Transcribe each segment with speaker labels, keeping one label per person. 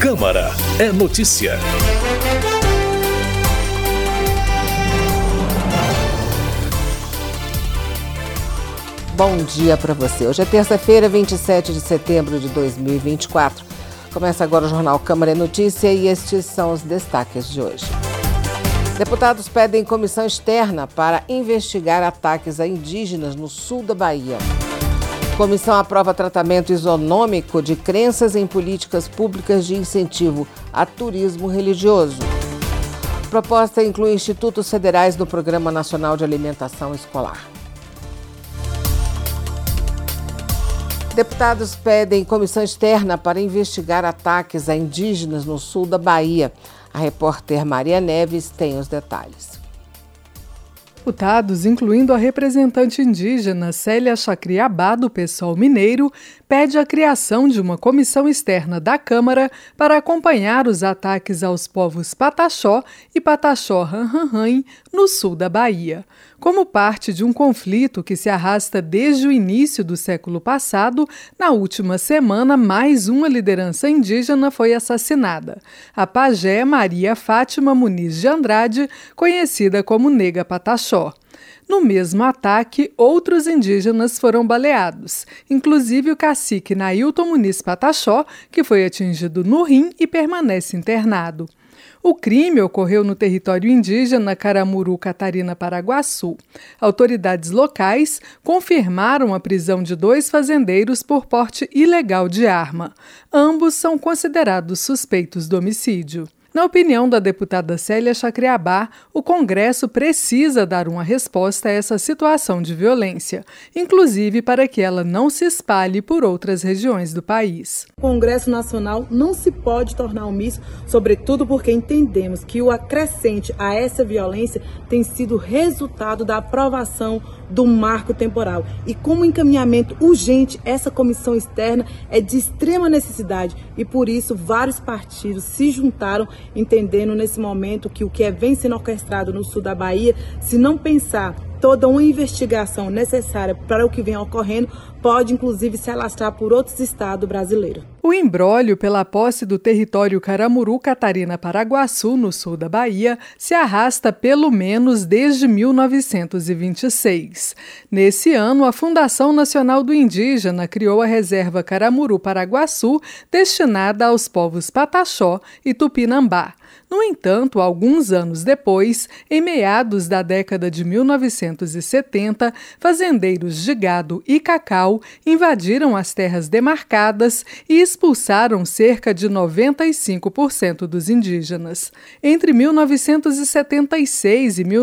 Speaker 1: Câmara é notícia.
Speaker 2: Bom dia para você. Hoje é terça-feira, 27 de setembro de 2024. Começa agora o Jornal Câmara é Notícia e estes são os destaques de hoje. Deputados pedem comissão externa para investigar ataques a indígenas no sul da Bahia. Comissão aprova tratamento isonômico de crenças em políticas públicas de incentivo a turismo religioso. Proposta inclui institutos federais no Programa Nacional de Alimentação Escolar. Deputados pedem comissão externa para investigar ataques a indígenas no sul da Bahia. A repórter Maria Neves tem os detalhes.
Speaker 3: Deputados, incluindo a representante indígena Célia Chacriabá, do PSOL mineiro, pede a criação de uma comissão externa da Câmara para acompanhar os ataques aos povos Pataxó e Pataxó-Ranranhém, no sul da Bahia. Como parte de um conflito que se arrasta desde o início do século passado, na última semana, mais uma liderança indígena foi assassinada. A pajé Maria Fátima Muniz de Andrade, conhecida como Nega Pataxó. No mesmo ataque, outros indígenas foram baleados, inclusive o cacique Nailton Muniz Pataxó, que foi atingido no rim e permanece internado. O crime ocorreu no território indígena Caramuru Catarina Paraguaçu. Autoridades locais confirmaram a prisão de 2 fazendeiros por porte ilegal de arma. Ambos são considerados suspeitos do homicídio. Na opinião da deputada Célia Chacriabá, o Congresso precisa dar uma resposta a essa situação de violência, inclusive para que ela não se espalhe por outras regiões do país.
Speaker 4: O Congresso Nacional não se pode tornar omisso, sobretudo porque entendemos que o acrescente a essa violência tem sido resultado da aprovação do marco temporal. E como encaminhamento urgente, essa comissão externa é de extrema necessidade e por isso vários partidos se juntaram, entendendo nesse momento que o que vem sendo orquestrado no sul da Bahia, se não pensar toda uma investigação necessária para o que vem ocorrendo, pode inclusive se alastrar por outros estados brasileiros.
Speaker 3: O imbróglio pela posse do território Caramuru Catarina Paraguaçu, no sul da Bahia, se arrasta pelo menos desde 1926. Nesse ano, a Fundação Nacional do Indígena criou a Reserva Caramuru Paraguaçu, destinada aos povos Pataxó e Tupinambá. No entanto, alguns anos depois, em meados da década de 1970, fazendeiros de gado e cacau invadiram as terras demarcadas e expulsaram cerca de 95% dos indígenas. Entre 1976 e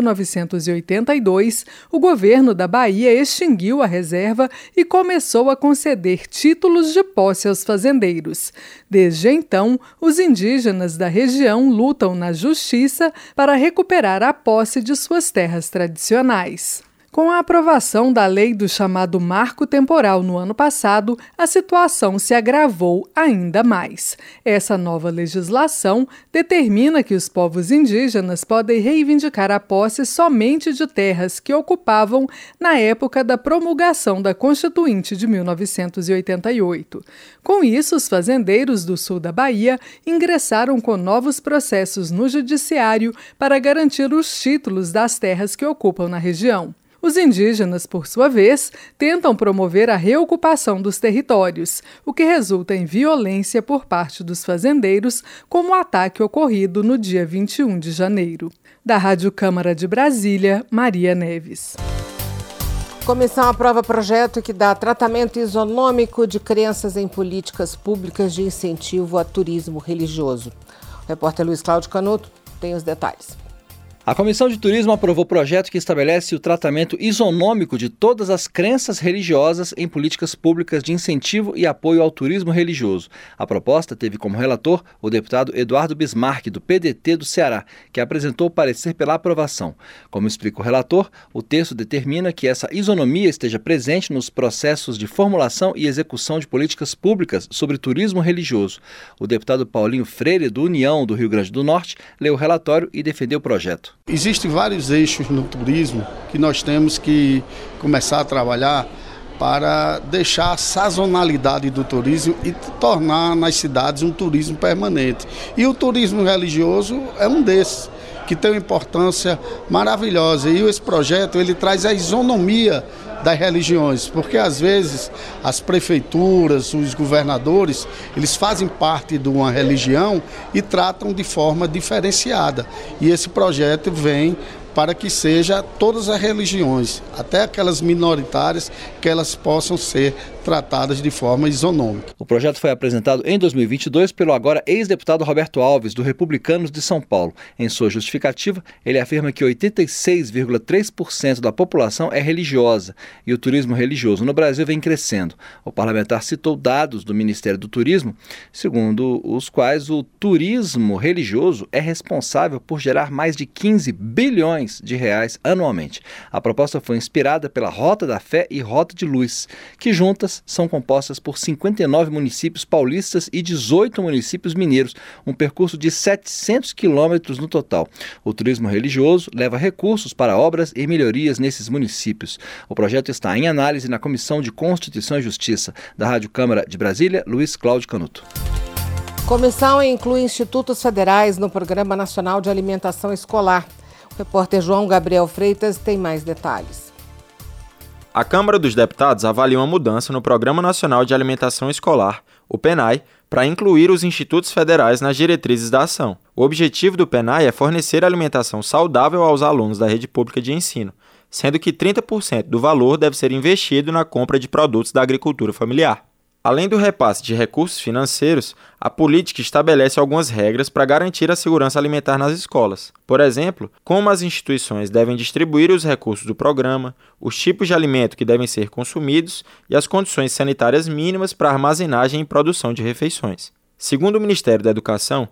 Speaker 3: 1982, o governo da Bahia extinguiu a reserva e começou a conceder títulos de posse aos fazendeiros. Desde então, os indígenas da região lutam na justiça para recuperar a posse de suas terras tradicionais. Com a aprovação da lei do chamado Marco Temporal no ano passado, a situação se agravou ainda mais. Essa nova legislação determina que os povos indígenas podem reivindicar a posse somente de terras que ocupavam na época da promulgação da Constituinte de 1988. Com isso, os fazendeiros do sul da Bahia ingressaram com novos processos no judiciário para garantir os títulos das terras que ocupam na região. Os indígenas, por sua vez, tentam promover a reocupação dos territórios, o que resulta em violência por parte dos fazendeiros, como o ataque ocorrido no dia 21 de janeiro. Da Rádio Câmara de Brasília, Maria Neves.
Speaker 2: Comissão aprova projeto que dá tratamento isonômico de crenças em políticas públicas de incentivo a turismo religioso. O repórter Luiz Cláudio Canuto tem os detalhes.
Speaker 5: A Comissão de Turismo aprovou o projeto que estabelece o tratamento isonômico de todas as crenças religiosas em políticas públicas de incentivo e apoio ao turismo religioso. A proposta teve como relator o deputado Eduardo Bismarck, do PDT do Ceará, que apresentou o parecer pela aprovação. Como explica o relator, o texto determina que essa isonomia esteja presente nos processos de formulação e execução de políticas públicas sobre turismo religioso. O deputado Paulinho Freire, do União do Rio Grande do Norte, leu o relatório e defendeu o projeto.
Speaker 6: Existem vários eixos no turismo que nós temos que começar a trabalhar para deixar a sazonalidade do turismo e tornar nas cidades um turismo permanente. E o turismo religioso é um desses, que tem uma importância maravilhosa. E esse projeto ele traz a isonomia das religiões, porque às vezes as prefeituras, os governadores, eles fazem parte de uma religião e tratam de forma diferenciada. E esse projeto vem para que seja todas as religiões, até aquelas minoritárias, que elas possam ser tratadas de forma isonômica.
Speaker 5: O projeto foi apresentado em 2022 pelo agora ex-deputado Roberto Alves, do Republicanos de São Paulo. Em sua justificativa, ele afirma que 86,3% da população é religiosa e o turismo religioso no Brasil vem crescendo. O parlamentar citou dados do Ministério do Turismo, segundo os quais o turismo religioso é responsável por gerar mais de 15 bilhões de reais anualmente. A proposta foi inspirada pela Rota da Fé e Rota de Luz, que juntas são compostas por 59 municípios paulistas e 18 municípios mineiros, um percurso de 700 quilômetros no total. O turismo religioso leva recursos para obras e melhorias nesses municípios. O projeto está em análise na Comissão de Constituição e Justiça. Da Rádio Câmara de Brasília, Luiz Cláudio Canuto.
Speaker 2: Comissão inclui institutos federais no Programa Nacional de Alimentação Escolar. O repórter João Gabriel Freitas tem mais detalhes.
Speaker 7: A Câmara dos Deputados avalia uma mudança no Programa Nacional de Alimentação Escolar, o PNAE, para incluir os institutos federais nas diretrizes da ação. O objetivo do PNAE é fornecer alimentação saudável aos alunos da rede pública de ensino, sendo que 30% do valor deve ser investido na compra de produtos da agricultura familiar. Além do repasse de recursos financeiros, a política estabelece algumas regras para garantir a segurança alimentar nas escolas. Por exemplo, como as instituições devem distribuir os recursos do programa, os tipos de alimento que devem ser consumidos e as condições sanitárias mínimas para armazenagem e produção de refeições. Segundo o Ministério da Educação,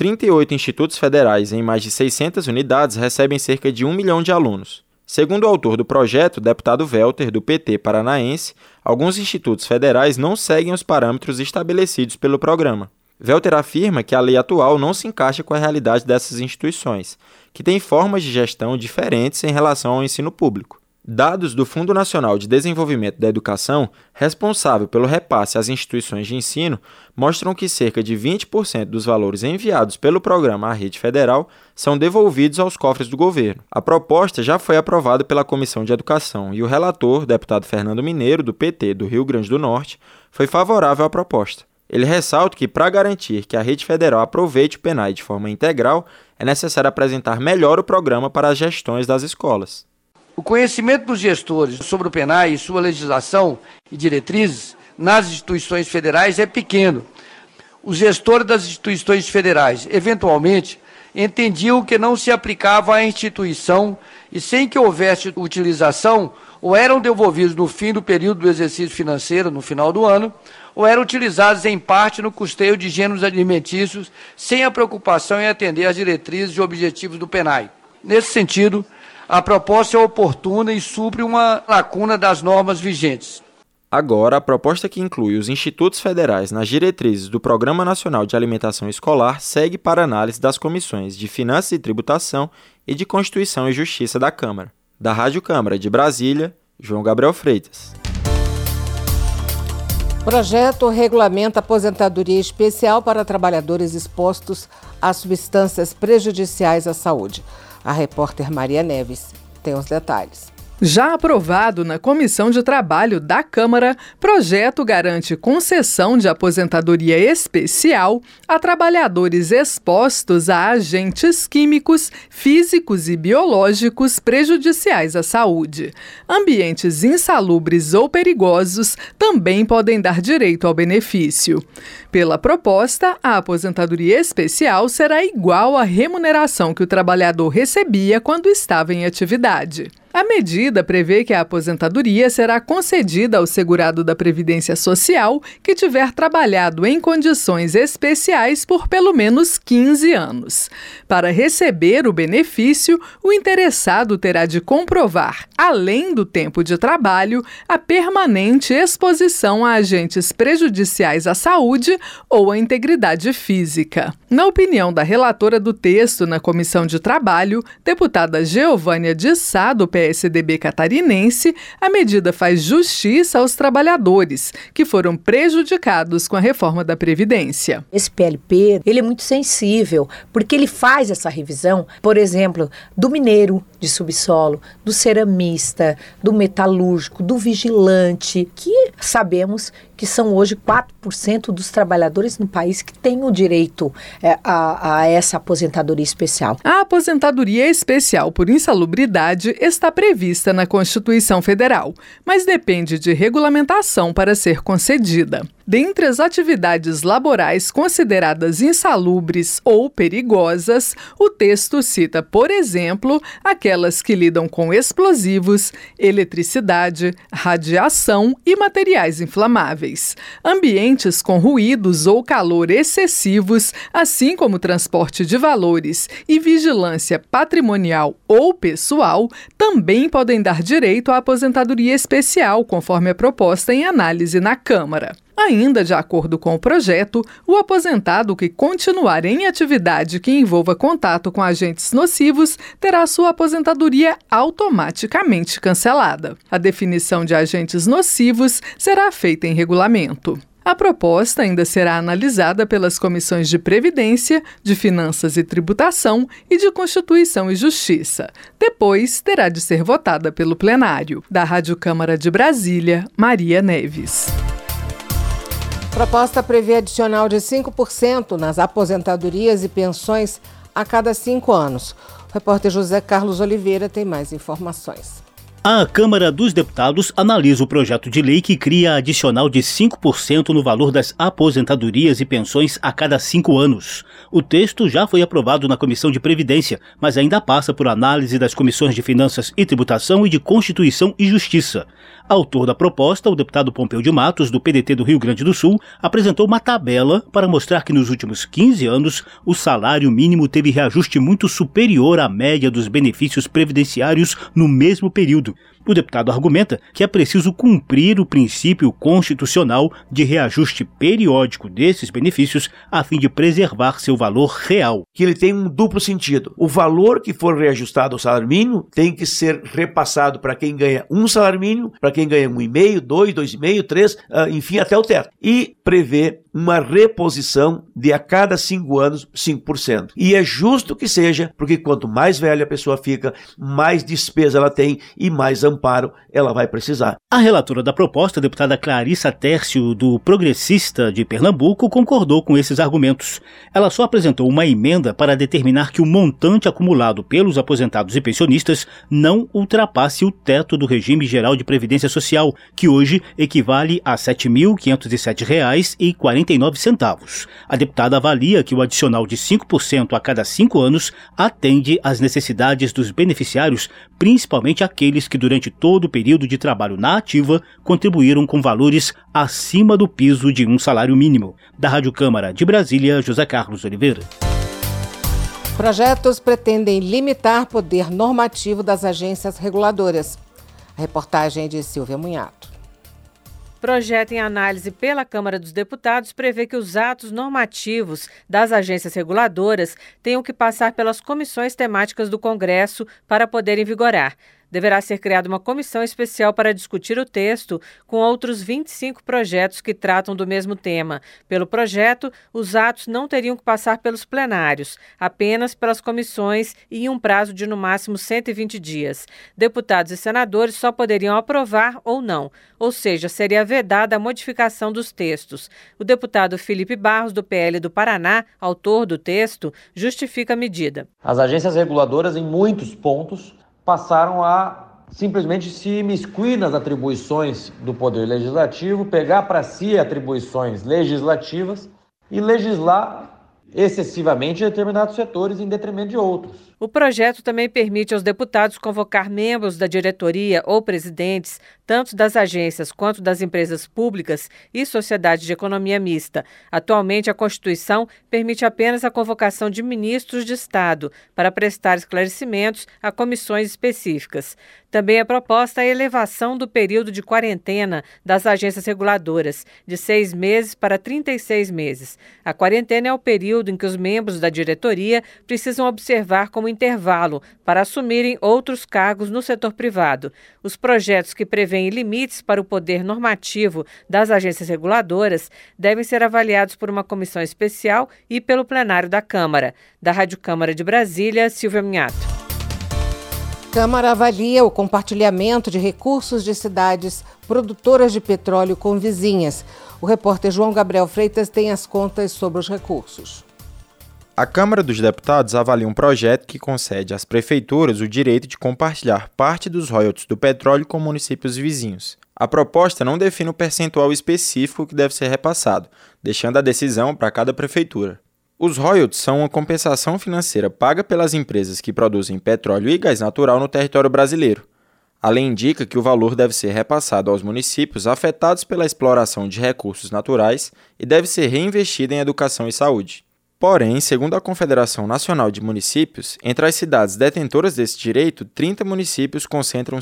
Speaker 7: 38 institutos federais em mais de 600 unidades recebem cerca de 1 milhão de alunos. Segundo o autor do projeto, o deputado Welter, do PT paranaense, alguns institutos federais não seguem os parâmetros estabelecidos pelo programa. Welter afirma que a lei atual não se encaixa com a realidade dessas instituições, que têm formas de gestão diferentes em relação ao ensino público. Dados do Fundo Nacional de Desenvolvimento da Educação, responsável pelo repasse às instituições de ensino, mostram que cerca de 20% dos valores enviados pelo programa à rede federal são devolvidos aos cofres do governo. A proposta já foi aprovada pela Comissão de Educação e o relator, deputado Fernando Mineiro, do PT do Rio Grande do Norte, foi favorável à proposta. Ele ressalta que, para garantir que a rede federal aproveite o PNAE de forma integral, é necessário apresentar melhor o programa para as gestões das escolas.
Speaker 8: O conhecimento dos gestores sobre o PNAE e sua legislação e diretrizes nas instituições federais é pequeno. Os gestores das instituições federais, eventualmente, entendiam que não se aplicava à instituição e, sem que houvesse utilização, ou eram devolvidos no fim do período do exercício financeiro, no final do ano, ou eram utilizados em parte no custeio de gêneros alimentícios, sem a preocupação em atender às diretrizes e objetivos do PNAE. Nesse sentido, a proposta é oportuna e supre uma lacuna das normas vigentes.
Speaker 7: Agora, a proposta que inclui os institutos federais nas diretrizes do Programa Nacional de Alimentação Escolar segue para análise das comissões de Finanças e Tributação e de Constituição e Justiça da Câmara. Da Rádio Câmara de Brasília, João Gabriel Freitas.
Speaker 2: O projeto regulamenta aposentadoria especial para trabalhadores expostos a substâncias prejudiciais à saúde. A repórter Maria Neves tem os detalhes.
Speaker 3: Já aprovado na Comissão de Trabalho da Câmara, projeto garante concessão de aposentadoria especial a trabalhadores expostos a agentes químicos, físicos e biológicos prejudiciais à saúde. Ambientes insalubres ou perigosos também podem dar direito ao benefício. Pela proposta, a aposentadoria especial será igual à remuneração que o trabalhador recebia quando estava em atividade. A medida prevê que a aposentadoria será concedida ao segurado da Previdência Social que tiver trabalhado em condições especiais por pelo menos 15 anos. Para receber o benefício, o interessado terá de comprovar, além do tempo de trabalho, a permanente exposição a agentes prejudiciais à saúde ou à integridade física. Na opinião da relatora do texto na Comissão de Trabalho, deputada Geovânia de Sá, do PL PSDB catarinense, a medida faz justiça aos trabalhadores, que foram prejudicados com a reforma da Previdência.
Speaker 9: Esse PLP, ele é muito sensível, porque ele faz essa revisão, por exemplo, do mineiro de subsolo, do ceramista, do metalúrgico, do vigilante, que sabemos que são hoje 4% dos trabalhadores no país que têm o direito a essa aposentadoria especial.
Speaker 3: A aposentadoria especial por insalubridade está prevista na Constituição Federal, mas depende de regulamentação para ser concedida. Dentre as atividades laborais consideradas insalubres ou perigosas, o texto cita, por exemplo, aquelas que lidam com explosivos, eletricidade, radiação e materiais inflamáveis. Ambientes com ruídos ou calor excessivos, assim como transporte de valores e vigilância patrimonial ou pessoal, também podem dar direito à aposentadoria especial, conforme a proposta em análise na Câmara. Ainda de acordo com o projeto, o aposentado que continuar em atividade que envolva contato com agentes nocivos terá sua aposentadoria automaticamente cancelada. A definição de agentes nocivos será feita em regulamento. A proposta ainda será analisada pelas comissões de Previdência, de Finanças e Tributação e de Constituição e Justiça. Depois, terá de ser votada pelo plenário. Da Rádio Câmara de Brasília, Maria Neves.
Speaker 2: Proposta prevê adicional de 5% nas aposentadorias e pensões a cada 5 anos. O repórter José Carlos Oliveira tem mais informações.
Speaker 10: A Câmara dos Deputados analisa o projeto de lei que cria adicional de 5% no valor das aposentadorias e pensões a cada 5 anos. O texto já foi aprovado na Comissão de Previdência, mas ainda passa por análise das comissões de Finanças e Tributação e de Constituição e Justiça. Autor da proposta, o deputado Pompeu de Matos, do PDT do Rio Grande do Sul, apresentou uma tabela para mostrar que nos últimos 15 anos o salário mínimo teve reajuste muito superior à média dos benefícios previdenciários no mesmo período. O deputado argumenta que é preciso cumprir o princípio constitucional de reajuste periódico desses benefícios a fim de preservar seu valor real.
Speaker 11: Que ele tem um duplo sentido. O valor que for reajustado ao salário mínimo tem que ser repassado para quem ganha um salário mínimo, para quem ganha 1,5, 2, 2,5, 3, enfim, até o teto. E prevê uma reposição de a cada 5 anos 5%. E é justo que seja, porque quanto mais velha a pessoa fica, mais despesa ela tem e mais amparo ela vai precisar.
Speaker 10: A relatora da proposta, a deputada Clarissa Tércio, do Progressista de Pernambuco, concordou com esses argumentos. Ela só apresentou uma emenda para determinar que o montante acumulado pelos aposentados e pensionistas não ultrapasse o teto do regime geral de previdência social, que hoje equivale a R$ 7.507,49. A deputada avalia que o adicional de 5% a cada 5 anos atende às necessidades dos beneficiários, principalmente aqueles que durante todo o período de trabalho na ativa contribuíram com valores acima do piso de um salário mínimo. Da Rádio Câmara de Brasília, José Carlos Oliveira.
Speaker 2: Projetos pretendem limitar poder normativo das agências reguladoras. A reportagem é de Silvia Munhato.
Speaker 12: Projeto em análise pela Câmara dos Deputados prevê que os atos normativos das agências reguladoras tenham que passar pelas comissões temáticas do Congresso para poderem vigorar. Deverá ser criada uma comissão especial para discutir o texto com outros 25 projetos que tratam do mesmo tema. Pelo projeto, os atos não teriam que passar pelos plenários, apenas pelas comissões e em um prazo de no máximo 120 dias. Deputados e senadores só poderiam aprovar ou não, ou seja, seria vedada a modificação dos textos. O deputado Felipe Barros, do PL do Paraná, autor do texto, justifica a medida.
Speaker 13: As agências reguladoras, em muitos pontos, passaram a simplesmente se imiscuir nas atribuições do Poder Legislativo, pegar para si atribuições legislativas e legislar excessivamente em determinados setores em detrimento de outros.
Speaker 12: O projeto também permite aos deputados convocar membros da diretoria ou presidentes, tanto das agências quanto das empresas públicas e sociedades de economia mista. Atualmente, a Constituição permite apenas a convocação de ministros de Estado para prestar esclarecimentos a comissões específicas. Também é proposta a elevação do período de quarentena das agências reguladoras, de 6 meses para 36 meses. A quarentena é o período em que os membros da diretoria precisam observar como intervalo para assumirem outros cargos no setor privado. Os projetos que prevêem limites para o poder normativo das agências reguladoras devem ser avaliados por uma comissão especial e pelo plenário da Câmara. Da Rádio Câmara de Brasília, Silvia Minhato.
Speaker 2: Câmara avalia o compartilhamento de recursos de cidades produtoras de petróleo com vizinhas. O repórter João Gabriel Freitas tem as contas sobre os recursos.
Speaker 7: A Câmara dos Deputados avalia um projeto que concede às prefeituras o direito de compartilhar parte dos royalties do petróleo com municípios vizinhos. A proposta não define o percentual específico que deve ser repassado, deixando a decisão para cada prefeitura. Os royalties são uma compensação financeira paga pelas empresas que produzem petróleo e gás natural no território brasileiro. A lei indica que o valor deve ser repassado aos municípios afetados pela exploração de recursos naturais e deve ser reinvestido em educação e saúde. Porém, segundo a Confederação Nacional de Municípios, entre as cidades detentoras desse direito, 30 municípios concentram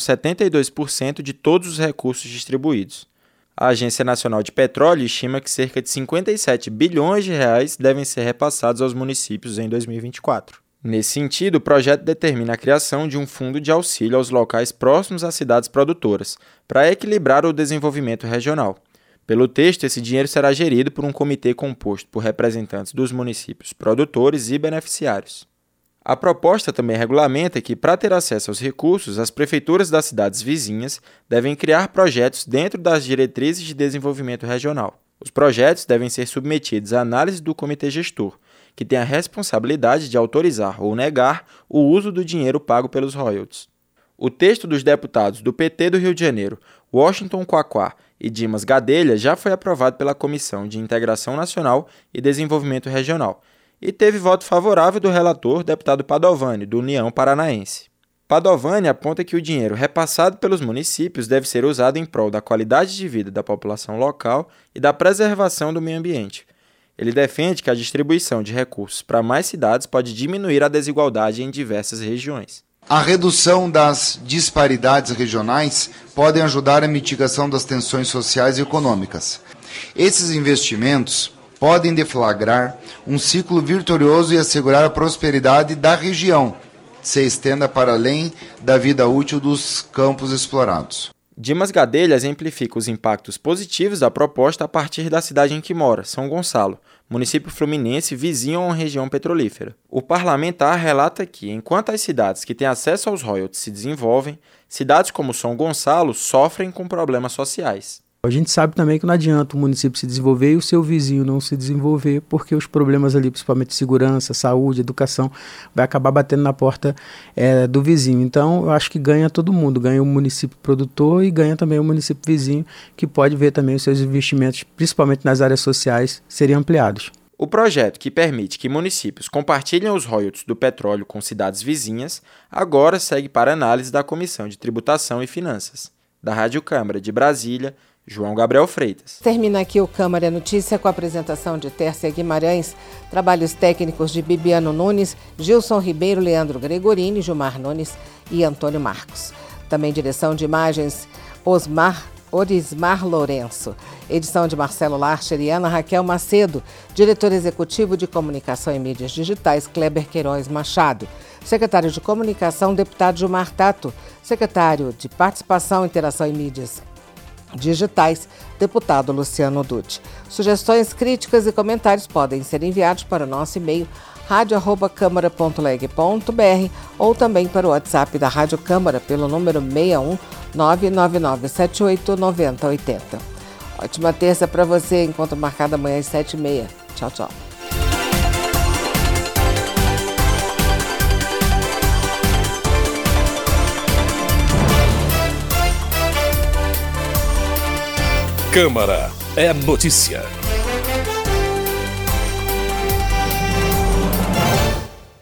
Speaker 7: 72% de todos os recursos distribuídos. A Agência Nacional de Petróleo estima que cerca de 57 bilhões de reais devem ser repassados aos municípios em 2024. Nesse sentido, o projeto determina a criação de um fundo de auxílio aos locais próximos às cidades produtoras, para equilibrar o desenvolvimento regional. Pelo texto, esse dinheiro será gerido por um comitê composto por representantes dos municípios produtores e beneficiários. A proposta também regulamenta que, para ter acesso aos recursos, as prefeituras das cidades vizinhas devem criar projetos dentro das diretrizes de desenvolvimento regional. Os projetos devem ser submetidos à análise do comitê gestor, que tem a responsabilidade de autorizar ou negar o uso do dinheiro pago pelos royalties. O texto dos deputados do PT do Rio de Janeiro, Washington Quaquá e Dimas Gadelha já foi aprovado pela Comissão de Integração Nacional e Desenvolvimento Regional, e teve voto favorável do relator, deputado Padovani, do União Paranaense. Padovani aponta que o dinheiro repassado pelos municípios deve ser usado em prol da qualidade de vida da população local e da preservação do meio ambiente. Ele defende que a distribuição de recursos para mais cidades pode diminuir a desigualdade em diversas regiões.
Speaker 14: A redução das disparidades regionais pode ajudar a mitigação das tensões sociais e econômicas. Esses investimentos podem deflagrar um ciclo vitorioso e assegurar a prosperidade da região, se estenda para além da vida útil dos campos explorados.
Speaker 7: Dimas Gadelha exemplifica os impactos positivos da proposta a partir da cidade em que mora, São Gonçalo, município fluminense vizinho a uma região petrolífera. O parlamentar relata que, enquanto as cidades que têm acesso aos royalties se desenvolvem, cidades como São Gonçalo sofrem com problemas sociais.
Speaker 15: A gente sabe também que não adianta o município se desenvolver e o seu vizinho não se desenvolver, porque os problemas ali, principalmente de segurança, saúde, educação, vai acabar batendo na porta do vizinho. Então, eu acho que ganha todo mundo, ganha o município produtor e ganha também o município vizinho, que pode ver também os seus investimentos, principalmente nas áreas sociais, serem ampliados.
Speaker 7: O projeto, que permite que municípios compartilhem os royalties do petróleo com cidades vizinhas, agora segue para análise da Comissão de Tributação e Finanças. Da Rádio Câmara de Brasília, João Gabriel Freitas.
Speaker 2: Termina aqui o Câmara Notícia com a apresentação de Tércia Guimarães, trabalhos técnicos de Bibiano Nunes, Gilson Ribeiro, Leandro Gregorini, Gilmar Nunes e Antônio Marcos. Também direção de imagens Orismar Lourenço. Edição de Marcelo Larcher e Ana Raquel Macedo. Diretor executivo de Comunicação e Mídias Digitais, Kleber Queiroz Machado. Secretário de Comunicação, deputado Gilmar Tato. Secretário de Participação, Interação e Mídias Digitais, deputado Luciano Dutti. Sugestões, críticas e comentários podem ser enviados para o nosso e-mail radio@câmara.leg.br ou também para o WhatsApp da Rádio Câmara pelo número 61 99978 9080. Ótima terça para você, encontro marcado amanhã às 7h30. Tchau, tchau.
Speaker 1: Câmara é notícia.